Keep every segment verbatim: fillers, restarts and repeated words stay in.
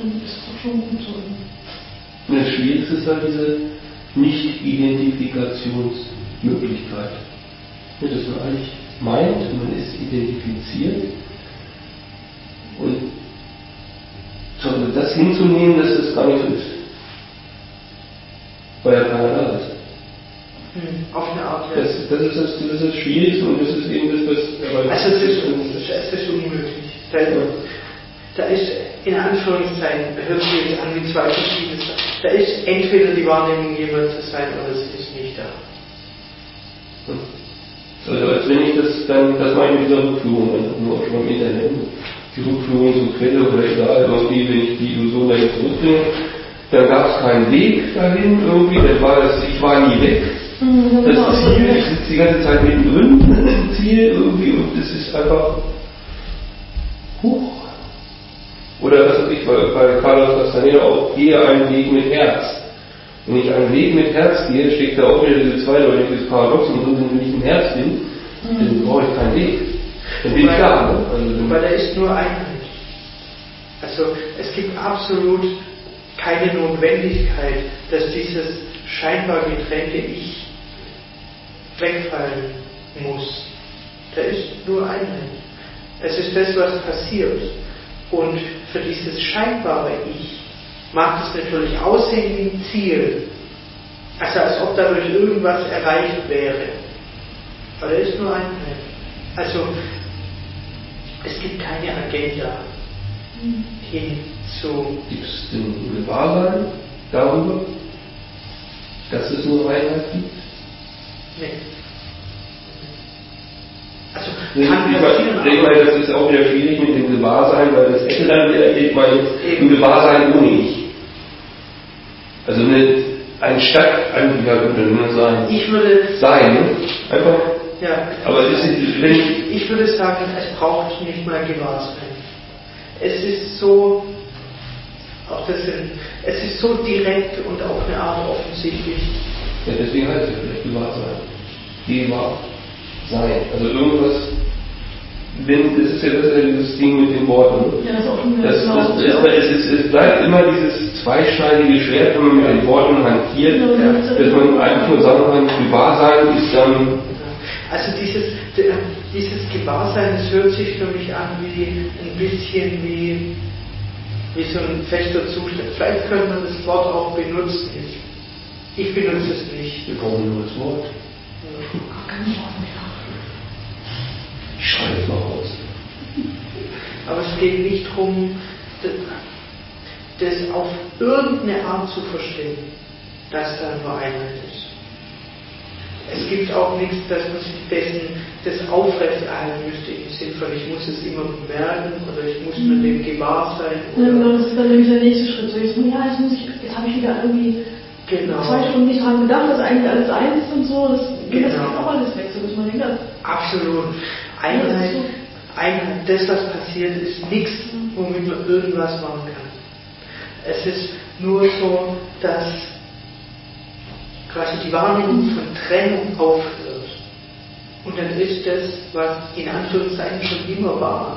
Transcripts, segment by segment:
schon, ist doch schon gut so. Und das Schwierigste ist halt diese Nicht-Identifikationsmöglichkeit. Ja, dass man eigentlich meint, man ist identifiziert und das hinzunehmen, dass das gar nicht so ist. Weil ja keiner da ist. Hm, auf eine Art, ja. Das, das, ist das, das ist das Schwierigste und das ist eben das, was... Also es ist, es ist unmöglich. Da, da ist, in Anführungszeichen, hört sich jetzt an wie zwei verschiedene Sachen. Da ist entweder die Wahrnehmung, jemand zu sein, oder es ist nicht da. Also als wenn ich das dann, das meine ich mit dieser Rückführung, nur auch schon im Internet, die Rückführung zur Quelle oder egal, irgendwie, wenn ich die Illusion dahin zurückbringe, dann gab es keinen Weg dahin irgendwie, dann war das, ich war nie weg. Mhm, das genau. Ziel, ich sitze die ganze Zeit mittendrin im Ziel irgendwie und es ist einfach huch. Oder was weiß ich, bei, bei Carlos Castaneda auch, gehe einen Weg mit Herz. Wenn ich einen Weg mit Herz gehe, steckt da auch wieder diese zweideutige Paradox und so, wenn ich im Herz bin, mhm. dann brauche ich keinen Weg. Dann bin ich da. Ne? Also, weil da ist nur Einheit. Also es gibt absolut keine Notwendigkeit, dass dieses scheinbar getrennte Ich wegfallen muss. Da ist nur Einheit. Es ist das, was passiert. Und für dieses scheinbare Ich mag es natürlich aussehen wie ein Ziel. Also als ob dadurch irgendwas erreicht wäre. Aber da ist nur Einheit. Also es gibt keine Agenda hin zu... Gibt es denn Gewahrsein darüber, dass es nur Einheit gibt? Nee. Also, ich meine, ich meine, das ist auch wieder schwierig mit dem Gewahrsein, weil das hätte dann wieder, ich meine, ein Gewahrsein ohne Ich. Also eine, ein Stadt, ein, ja, würde nur sein. Ich würde sein, ne? Einfach. Ja. Aber es ist, wenn ich, ich würde sagen, es braucht nicht mal Gewahrsein. Es ist so, auch das sind, es ist so direkt und auf eine Art offensichtlich. Ja, deswegen heißt es vielleicht Gewahrsein. Gewahr. Sein. Also irgendwas, wenn, das ist ja das ist ja dieses Ding mit den Worten. Ja, das ist auch schon das, das, das, das, es, ist, es bleibt immer dieses zweischneidige Schwert, wenn man mit den Worten hantiert, ja, dass man eigentlich nur sagen kann, Gewahrsein ist dann... Also dieses, dieses Gewahrsein, das hört sich für mich an wie ein bisschen wie, wie so ein fester Zustand. Vielleicht könnte man das Wort auch benutzen. Ich, ich benutze es nicht. Wir brauchen nur das Wort. Ja. Kein Wort mehr. Ich schreibe es mal raus. Aber es geht nicht darum, das auf irgendeine Art zu verstehen, dass da nur Einheit ist. Es gibt auch nichts, dass man sich dessen das aufrechterhalten müsste im Sinn von, ich muss es immer bemerken oder ich muss mir dem gewahr sein. Ja, genau, das ist dann nämlich der nächste Schritt. So, jetzt, ja, jetzt, muss ich, jetzt habe ich wieder irgendwie genau. zwei Stunden nicht dran gedacht, dass eigentlich alles eins ist und so. Das, genau. das geht auch alles weg, so dass man denkt, das absolut. Einheit, so. Einheit, das, was passiert, ist nichts, womit man irgendwas machen kann. Es ist nur so, dass quasi die Wahrnehmung von Trennung aufhört. Und dann ist das, was in Anführungszeichen schon immer war.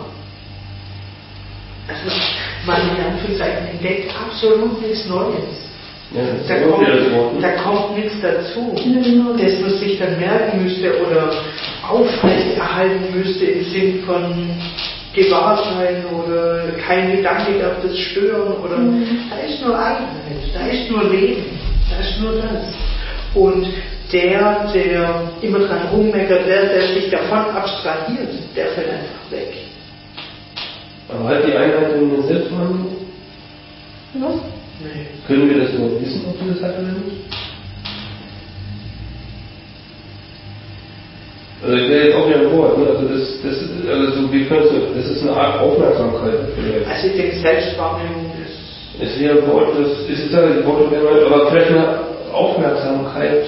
Also man in Anführungszeichen entdeckt absolut nichts Neues. Ja, da, kommt, da kommt nichts dazu, ja, genau. dass man sich dann merken müsste oder aufrechterhalten müsste im Sinn von Gewahrsein oder kein Gedanke darf das stören oder mhm. da ist nur Einheit, da ist nur Leben, da ist nur das. Und der, der immer dran rummeckert, der, der sich davon abstrahiert, der fällt einfach weg. Aber hat die Einheit in der Selbstwahrnehmung? Was? Nee. Können wir das überhaupt wissen, ob sie das hat oder nicht? Also ich wäre jetzt auch wieder ein Wort, ne? Also das, das, also wir können so, das ist eine Art Aufmerksamkeit vielleicht. Also ich denke, Selbstwahrnehmung ist... Es wäre ein Wort, das ist jetzt ein Wort, aber vielleicht eine Aufmerksamkeit.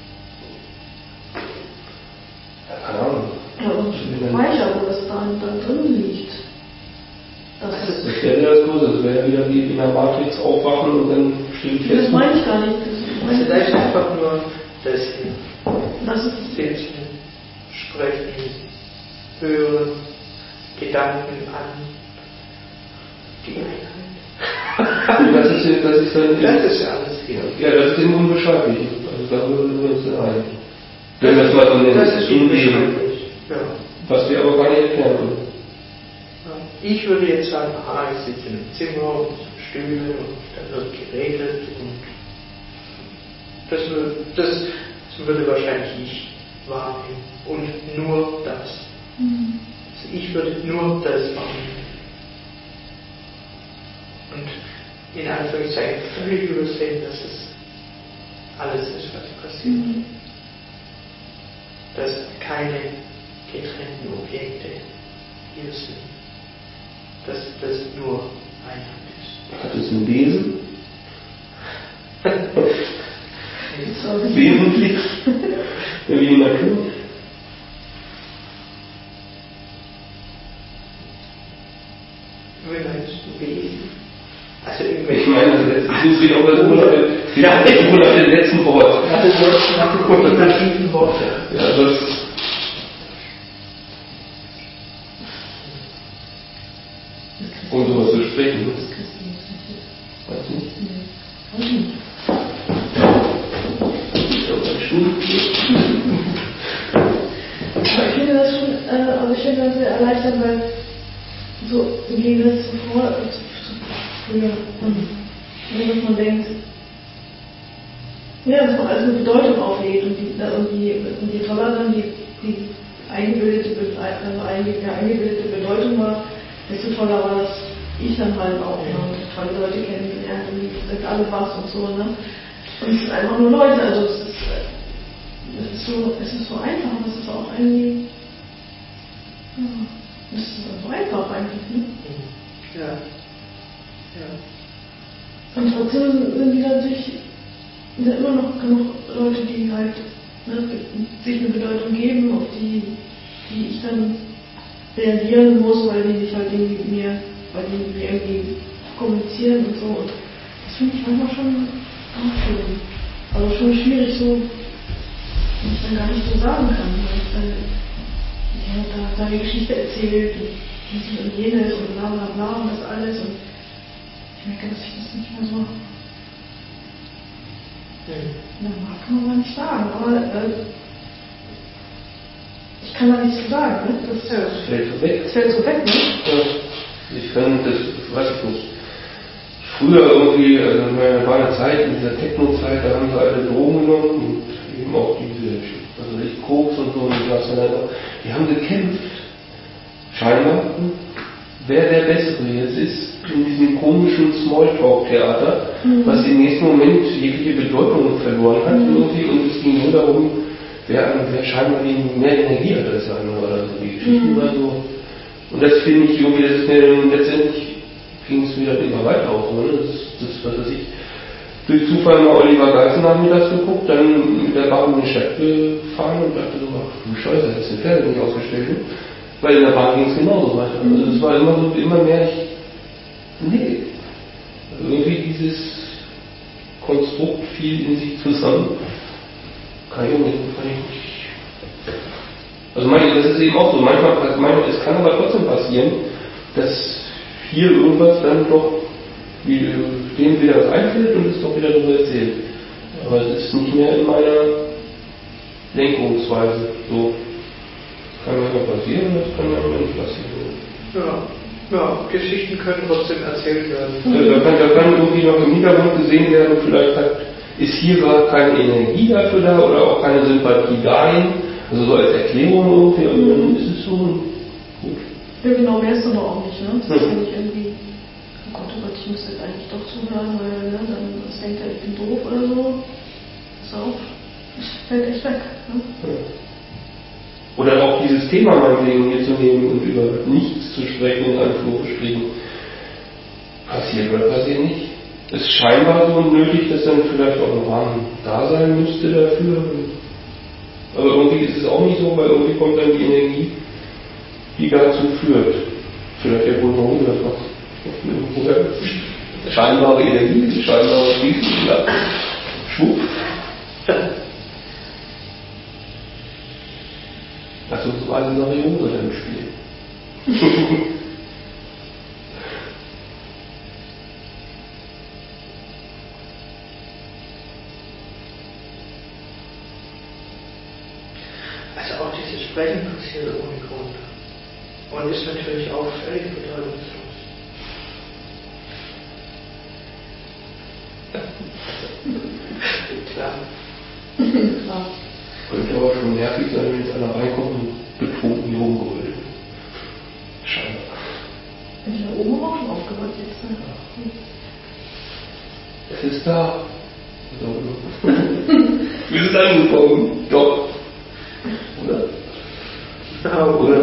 Ja, keine Ahnung. Ja, und Speicher, wo das dann, dann drin liegt. Das, das wäre ja das Große, das wäre ja wieder wie in der Matrix aufwachen und dann steht fest. Das meine ich gar nicht. Das also da ist einfach nur das das ist Sitzen, Sprechen, Hören, Gedanken an die Einheit. Und das ist, das ist dann. Das ist ja alles hier. Ja, das ist eben unbeschreiblich. Also darüber sind wir uns einig. Wenn wir es mal so nennen. Das ist unbeschreiblich. Ja. Was wir aber gar nicht erklären können. Ich würde jetzt sagen, ah, ich sitze in einem Zimmer und Stühle und da wird geredet und das würde, das, das würde wahrscheinlich ich wahrnehmen. Und nur das. Mhm. Also ich würde nur das wahrnehmen. Und in Anführungszeichen völlig übersehen, dass es alles ist, was passiert. Mhm. Dass keine getrennten Objekte hier sind. Dass das nur Einheit ist. Hat es ein Wesen? Wesentlich? Wie die Natur? Wie meinst du Wesen? Also irgendwelche. Ich meine, das ist wieder auf das nach dem letzten Wort. Nach dem letzten, nach dem ultimativen Wort. Ja, das. Um sowas zu sprechen. Weiß nicht. Nee. Aber ich finde das schon, äh, also ich finde das sehr erleichternd, weil so im Gegensatz zu vor, zu, zu früher, mhm. dass man denkt, ja, dass man alles eine Bedeutung auflegt und die, und die, und je toller dann die, die eingebildete, also eingebildete Bedeutung war, desto toller war das ich dann halt auch, ne? Und tolle Leute kennengelernt und die sind alle was und so, ne? Und es sind einfach nur Leute, also es ist, es ist so, es ist so einfach und es ist auch irgendwie, ja, es ist so einfach eigentlich, ne? Ja. Ja. Und trotzdem sind die natürlich, sind immer noch genug Leute, die halt, ne, sich eine Bedeutung geben, auf die, die ich dann reagieren muss, weil die sich halt irgendwie mit mir, weil die mit mir irgendwie kommunizieren und so. Und das finde ich manchmal schon auch schön. Also schon schwierig so, wenn ich dann gar nicht so sagen kann, weil ich dann, ja, da, da die Geschichte erzählt und dies und jenes und bla bla bla und das alles und ich merke, dass ich das nicht mehr so, ja, kann man gar nicht sagen, aber äh, ich kann da nichts zu sagen, ne? Das, ja, das fällt so weg. Das fällt so weg, ne? Ja. Ich kann das, weiß ich nicht. Früher irgendwie, also in meiner war eine Zeit, in dieser Techno-Zeit, da haben sie alle Drogen genommen und eben auch diese, also nicht Koks und so, und was dann auch, die haben gekämpft. Scheinbar, wer der Bessere jetzt ist in diesem komischen Smalltalk-Theater, mhm. was im nächsten Moment jegliche Bedeutung verloren hat mhm. irgendwie, und es ging nur darum, wer, wer scheinbar mehr Energie hat als der andere oder so, die Geschichten mhm. oder so. Und das finde ich irgendwie, das ist mir letztendlich ging es wieder immer weiter auf. Ne? Das, das, was weiß ich, durch Zufall mal Oliver Geißen nachmittags geguckt, dann mit der Bahn in die Stadt gefahren und dachte so, ach du Scheiße, das ist eine Pferde nicht ausgestellt. Ne? Weil in der Bahn ging es genauso weiter. Also es war immer so, immer mehr, ich, nee. Also irgendwie dieses Konstrukt fiel in sich zusammen. Kann ich auch nicht, kann ich nicht. Also meine, das ist eben auch so, manchmal, manchmal, es kann aber trotzdem passieren, dass hier irgendwas dann doch, wie, dem wieder was einfällt und es doch wieder darüber erzählt. Aber es ist nicht mehr in meiner Lenkungsweise so. Das kann manchmal passieren, das kann manchmal nicht passieren. Ja. Ja, Geschichten können trotzdem erzählt werden. Also da, kann, da kann irgendwie noch im Hintergrund gesehen werden, vielleicht hat, ist hier gerade keine Energie dafür da oder auch keine Sympathie dahin. Also so als Erklärung irgendwie, und dann ist es so gut. Ja genau, mehr ist aber auch nicht, ne? Das ist ja nicht irgendwie, oh Gott, oh Gott, ich muss jetzt eigentlich doch zuhören, weil ne, dann das denkt er, ich bin doof oder so. Das auch, das fällt echt weg. Ne? Ja. Oder auch dieses Thema meinetwegen hier zu nehmen und über nichts zu sprechen, in Anführungsstrichen. Passiert oder passiert nicht. Es ist scheinbar so nötig, dass dann vielleicht auch ein Rahmen da sein müsste dafür. Aber irgendwie ist es auch nicht so, weil irgendwie kommt dann die Energie, die dazu führt. Vielleicht der Grund, warum das macht. Oder scheinbare Energie, scheinbare Fließen, ja. Schwupp. Also so eine Sariose im Spiel. Sprechen passiert ohne Grund. Und ist natürlich auch völlig bedeutungslos. Klar. Klar. Könnte aber schon nervig sein, wenn jetzt einer reinkommt und betrunken hier rumgeholt wird. Scheinbar. Bin ich da oben auch schon aufgewacht jetzt, ne? Es ist da. So. Wir sind angekommen. Doch. Oder? Ja, Oder? oder?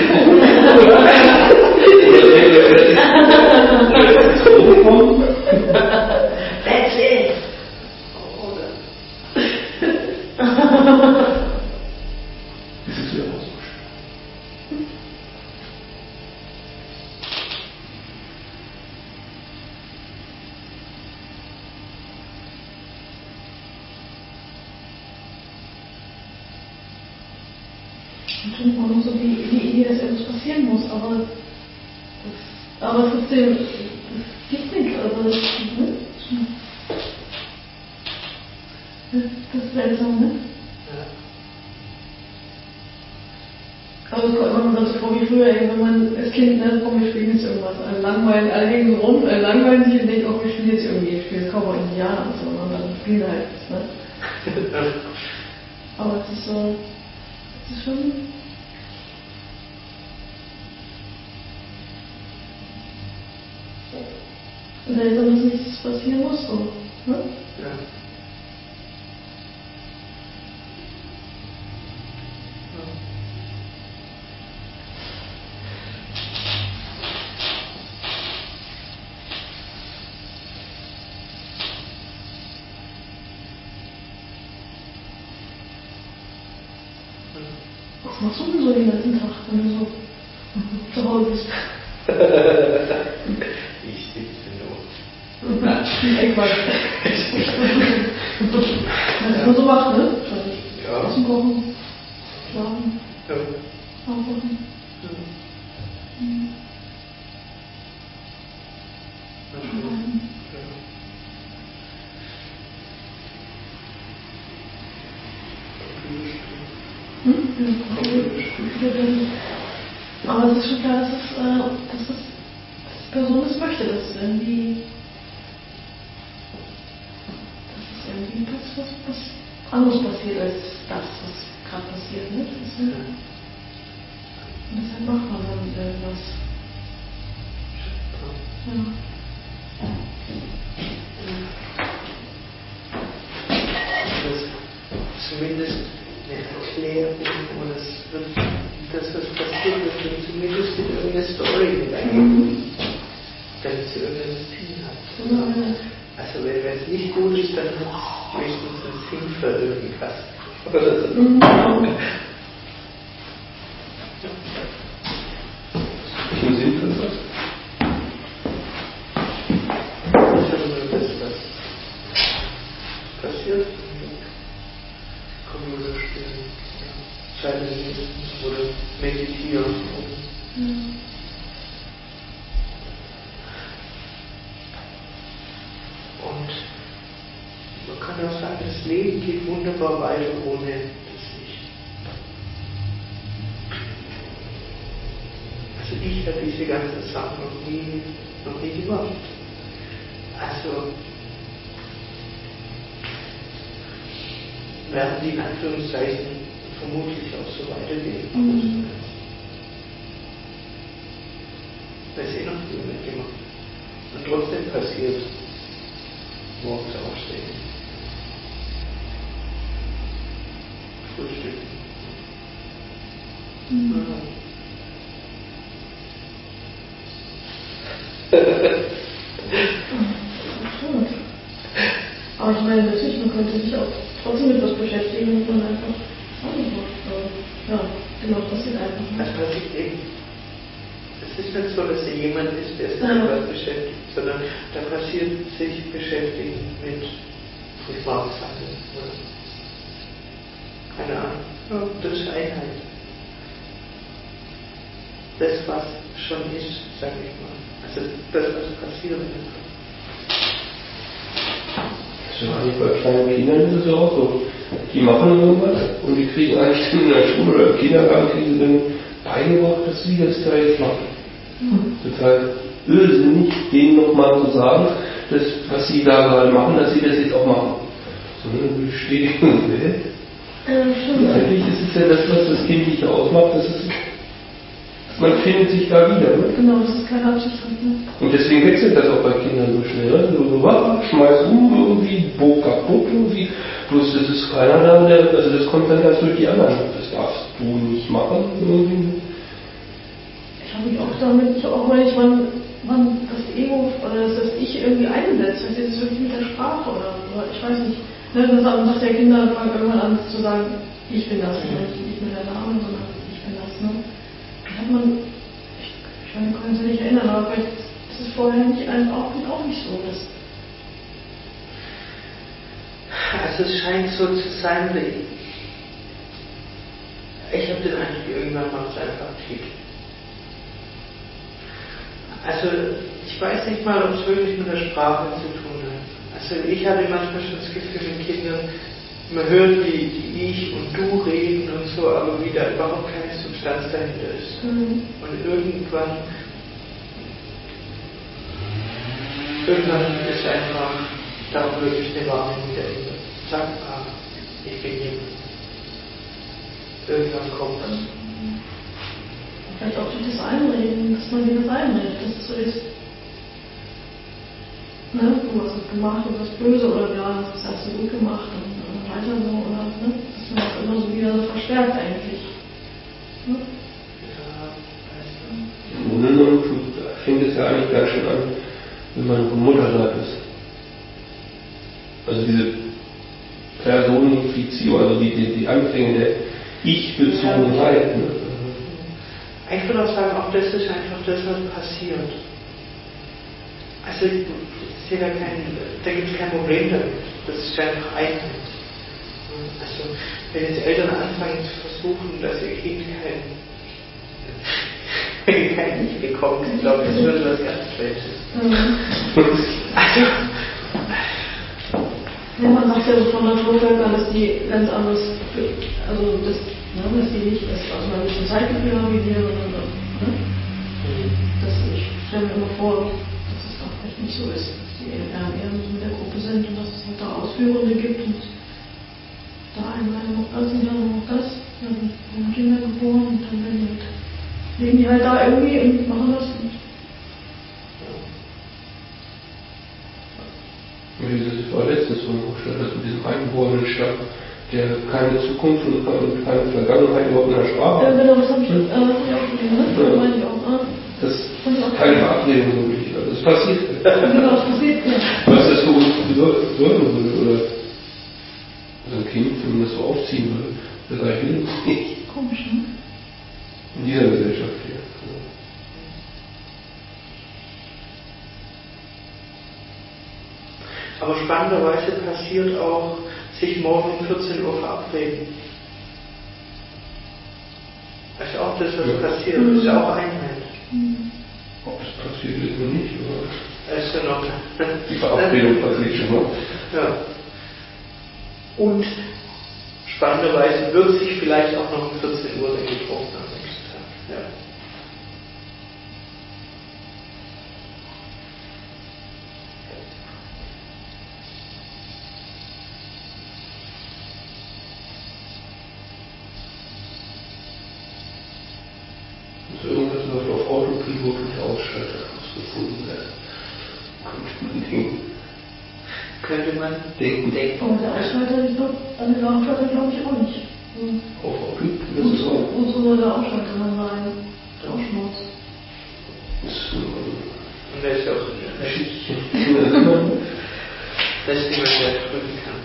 Oder ist zurückgekommen? That's it! Oder? Das ist ja auch so schön. Natürlich auch noch so die, die Idee, dass etwas passieren muss, aber das, aber trotzdem, es gibt nichts, also das, ne? das, das ist seltsam, ne? Ja. Aber es kommt immer noch so vor wie früher, wenn man als Kind, ne, komm, wir spielen jetzt irgendwas, alle langweilen, alle hängen so rum, alle langweilen sich und denken, oh, wir spielen jetzt irgendwie, wir spielen jetzt Cowboy Indianer und so, und dann spielen halt, ne? Aber es ist so, es ist schon seltsam, dass nichts passieren muss, so, ne? Ja. Was machst du denn so den ganzen Tag, wenn du so zu Hause bist? Ich sitze nur. Ey, Quatsch. Was man so macht, ne? Ja. Essen kochen, schlafen, Ja. aufwachen. Ja. Mhm. Natürlich. Ja. Hm? Ja. Aber es ist schon klar, dass, es, äh, dass, es, dass die Person das möchte, dass es irgendwie, dass es irgendwie was, was, was anderes passiert als das, was gerade passiert. Ne? Das ist, äh, und deshalb macht man dann irgendwas. Ja. Das zumindest eine Erklärung oder es wird, das, was passiert, wird dann zumindest in irgendeine Story hineingegeben, damit sie irgendeinen Sinn hat. Ja. Also wenn es nicht gut ist, dann hat es höchstens einen Sinn für irgendwas. Oder so. Mhm. Welchen Sinn für was? Ich habe nur das, was passiert. Computer spielen, Scheine lesen oder meditieren. Ja. Und man kann auch sagen, das Leben geht wunderbar weiter ohne das Ich. Also ich habe diese ganzen Sachen noch nie, noch nie gemacht. Also werden die in Anführungszeichen vermutlich auch so weitergehen. Mhm. Weil es eh noch viel mitgemacht. Und trotzdem passiert morgens aufstehen. Frühstücken. Mhm. Gut. Aber ich meine, natürlich, man könnte sich auch trotzdem mit was beschäftigen und man einfach sagen macht. Ja, genau, das passiert einfach. Das passiert eben. Es ist nicht so, dass da jemand ist, der sich Ja. mit was beschäftigt, sondern da passiert sich beschäftigen mit Privatsachen oder keine Ahnung. Ja, das ist Einheit. Das, was schon ist, sag ich mal. Also das, was passiert. Ja, eigentlich bei kleinen Kindern ist es ja auch so. die machen irgendwas und die kriegen eigentlich in der Schule oder im Kindergarten kriegen sie dann beigebracht, dass sie das da jetzt machen. Mhm. Total irrsinnig, denen nochmal zu sagen, dass, was sie da gerade machen, dass sie das jetzt auch machen. So eine Bestätigung. Ja, eigentlich ist es ja das, was das Kind nicht ausmacht, dass es, man findet sich da wieder. Ne? Genau, das ist keine Absicht. Ne? Und deswegen wechselt das auch bei Kindern so schnell. Ne? So, so was, schmeiß um, irgendwie, Bo kaputt, irgendwie. Bloß es ist keiner da, der, also das kommt dann erst durch die anderen. Das darfst du nicht machen. Irgendwie. Ich habe mich auch damit, ich auch weil ich man, man das Ego oder das, das Ich irgendwie einsetzt, wenn es jetzt wirklich mit der Sprache oder, oder ich weiß nicht. Ne, das sagt der Kinder, fangen irgendwann an zu sagen, ich bin das, ne? Nicht mit der Name, sondern ich bin das. Ne? Das hat man, ich, ich meine, ich kann mich nicht erinnern, aber vielleicht ist es vorher nicht, auch, auch nicht so. Dass also es scheint so zu sein, wie ich habe den Eindruck, irgendwann macht es einfach Klick. Also ich weiß nicht mal, ob es wirklich mit der Sprache zu tun hat. Also ich hatte manchmal schon das Gefühl mit Kindern, man hört, wie, wie ich und du reden und so, aber wie da überhaupt keine Substanz dahinter ist. Mhm. Und irgendwann, irgendwann ist einfach da wirklich eine Wahrnehmung dahinter. Sag mal, ich bin jemand. Irgendwann kommt das. Vielleicht auch durch das Einreden, dass man wieder einredet, dass es so ist. Ne? Du hast es gemacht und das Böse oder ja, das hast du gut gemacht und, und weiter so, oder ne? Dass man das immer so wieder so verstärkt eigentlich. Ne? Im Grunde genommen fängt es ja eigentlich ganz schön an, wenn man noch im Mutterleib ist. Also diese Personifizierung, also die, die, die Anfänge der Ich-Bezogenheit. Ne? Ich würde auch sagen, auch das ist einfach das, was passiert. Also ich sehe da kein, da gibt es kein Problem damit. Das ist einfach Einheit. Also wenn jetzt Eltern anfangen zu versuchen, dass ihr Kind kein, kein Ich bekommt, ich glaube, das würde was ganz Schlechtes. Also ja, man sagt ja so von Naturvölkern, dass die ganz anders, also das, ne, dass die nicht das aus einem bisschen Zeitgefühl haben wie wir, sondern ne? Das, ich stelle mir immer vor, dass es auch echt nicht so ist, dass die eher, eher mit der Gruppe sind und dass es halt da Ausführende gibt und da einmal noch das und dann noch das, dann werden Kinder geboren und dann werden die halt, leben die halt da irgendwie und machen das. Und das war letztens so vorgestellt, dass mit diesem eingeborenen Stamm, der keine Zukunft und keine Vergangenheit überhaupt in der Sprache hat. Ja, genau, das habe ich, äh, hab ich auch gesehen, ne? Das ja. meine ich auch. Äh, das ist keine Verabredung wirklich, das passiert. Genau, das passiert, ja. Was das für uns bedeuten würde, oder so ein Kind, wenn man das so aufziehen würde, das sage ich nicht. Komisch, ne? In dieser Gesellschaft hier. Aber spannenderweise passiert auch, sich morgen um vierzehn Uhr verabreden. Das ist auch das, was ja. passiert, das ist ja auch Einheit. Mhm. Ob es passiert, ist mir nicht, aber es ist ja noch die Verabredung passiert schon mal. Ja. Und spannenderweise wird sich vielleicht auch noch um vierzehn Uhr getroffen am nächsten Tag. Ja. Irgendwas läuft auf Autopilot und der Ausschalter muss gefunden werden. Könnte man denken. Könnte man denken. denken. Aber der Ausschalter, ich glaube, an den Ausschalter glaube ich auch nicht. Hm. Auf Autopilot? Wozu soll der Ausschalter dann sein? Der Ausschmaus. Und der ist ja auch so schön. Das ist jemand, der drücken kann.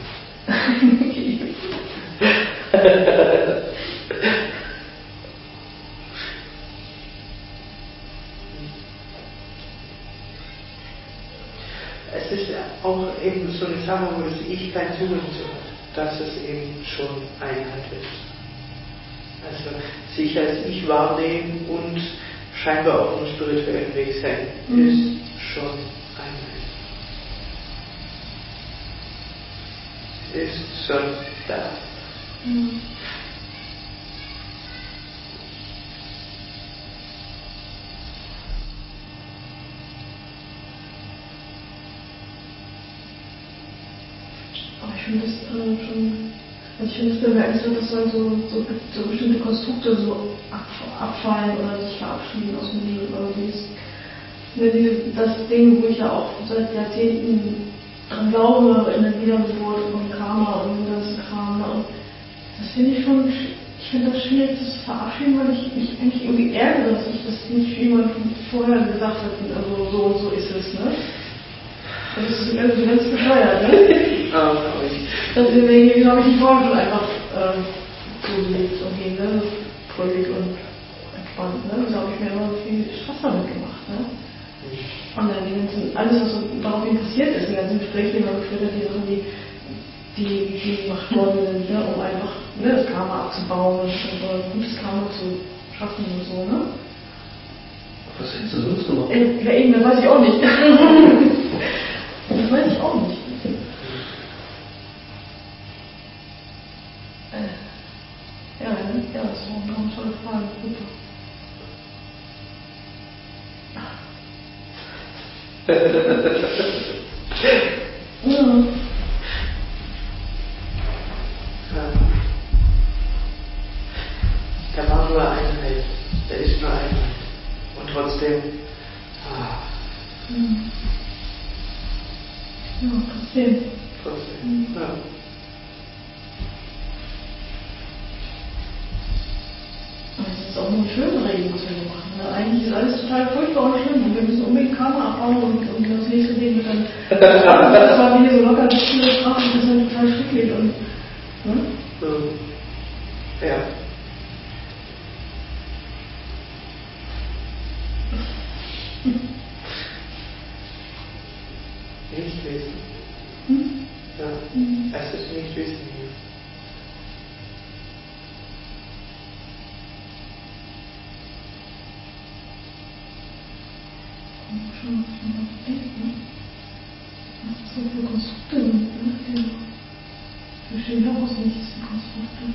Es ist auch eben so eine Sache, wo das Ich keinen Zugang zu hat, dass es eben schon Einheit ist. Also sich als Ich wahrnehmen und scheinbar auf einem spirituellen Weg sein, mhm. ist schon Einheit. Ist schon da. Mhm. Aber ich finde das äh, schon, also ich finde es bemerkenswert, dass dann so, so, so bestimmte Konstrukte so ab, abfallen oder sich verabschieden aus dem Leben. Also dieses, dieses, das Ding, wo ich ja auch seit Jahrzehnten dran glaube, in der Wiedergeburt und Karma und so ganzen Kram. Ne? Und das finde ich schon, ich finde das schwierig das zu verabschieden, weil ich mich eigentlich irgendwie ärgere, dass ich das nicht jemand vorher gesagt hat, also so und so ist es, ne? Das ist irgendwie ganz bescheuert, ne? Ah, glaube ich. Deswegen habe ich die Folge schon einfach ähm, zugelegt und ging, ne? Fröhlich und entspannt, ne? Da habe ich mir immer so viel Spaß damit gemacht, ne? Und dann die ganzen, alles, was so daraufhin passiert ist, die ganzen Gespräche, die man geführt hat, die Sachen, die, die, die gemacht worden sind, ne? Um einfach ne, das Karma abzubauen und, und ein gutes Karma zu schaffen und so, ne? Was hättest du sonst gemacht? Ja, eben, das weiß ich auch nicht. Das weiß ich auch nicht. Ja, ja, das ist eine tolle Frage. Super. Ja. Da war nur Einheit. Da ist nur Einheit. Und trotzdem. Ah. Mhm. Ja, trotzdem. Trotzdem. Mhm. Ja. Das ist auch nur eine schöne Regel, was wir hier machen. Ne? Eigentlich ist alles total furchtbar und schlimm und wir müssen unbedingt Karma abbauen und, und das nächste Leben wird dann. Das war wie hier so locker bis viele Strafen, das ist dann total schrecklich und. Ne? Mhm. Ja. Nicht wissen. Hm? Ja. Mhm. Es ist nicht wissen hier. Schon, schon mal denken, ne? Das ist so viele Konstrukte sind, ne? Die bestehen doch aus nichts, die Konstrukte.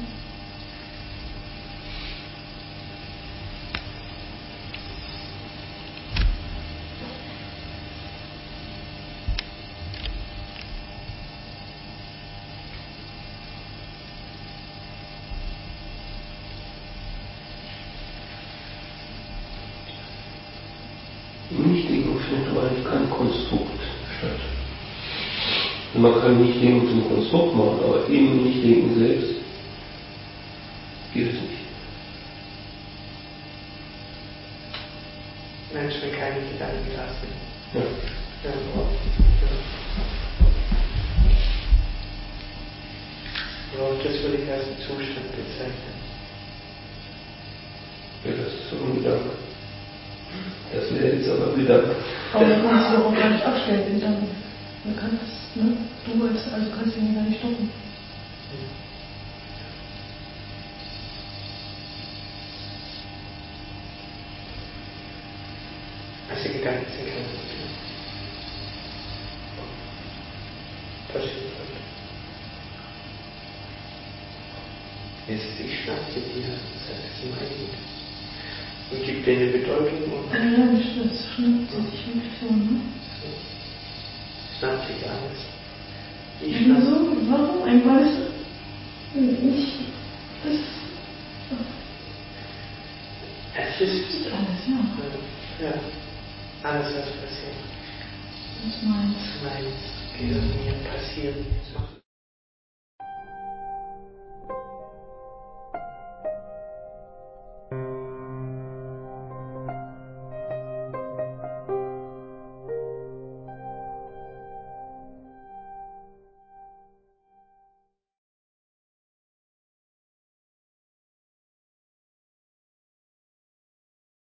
Nichtdenken findet aber eigentlich kein Konstrukt statt. Und man kann Nichtdenken zum Konstrukt machen, aber eben Nichtdenken selbst geht es nicht. Menschen keine Gedanken lassen. Ja. Ja. Ja. Und das würde ich als einen Zustand bezeichnen. Ja, das ist so ein Gedanke. Das wäre jetzt aber Gedanke. Aber du kannst dich auch gar nicht abstellen, den Gedanken. Du kannst, ne? Du als, also kannst ihn gar nicht stoppen. Also Gedanken sind kein Problem. Passiert halt. Es ist, ich schnappe dir, das ist mein. Und gibt dir eine Bedeutung. Und Ja, das schnappt sich wirklich so, ne? Schnappt sich alles. Ich Ja, schnapp. so, warum? Einmal ist nicht. Das. Es ist. Das ist alles, ja. Ja. Alles, was passiert. Das ist meins. Das ist meins. Geht an mir passieren.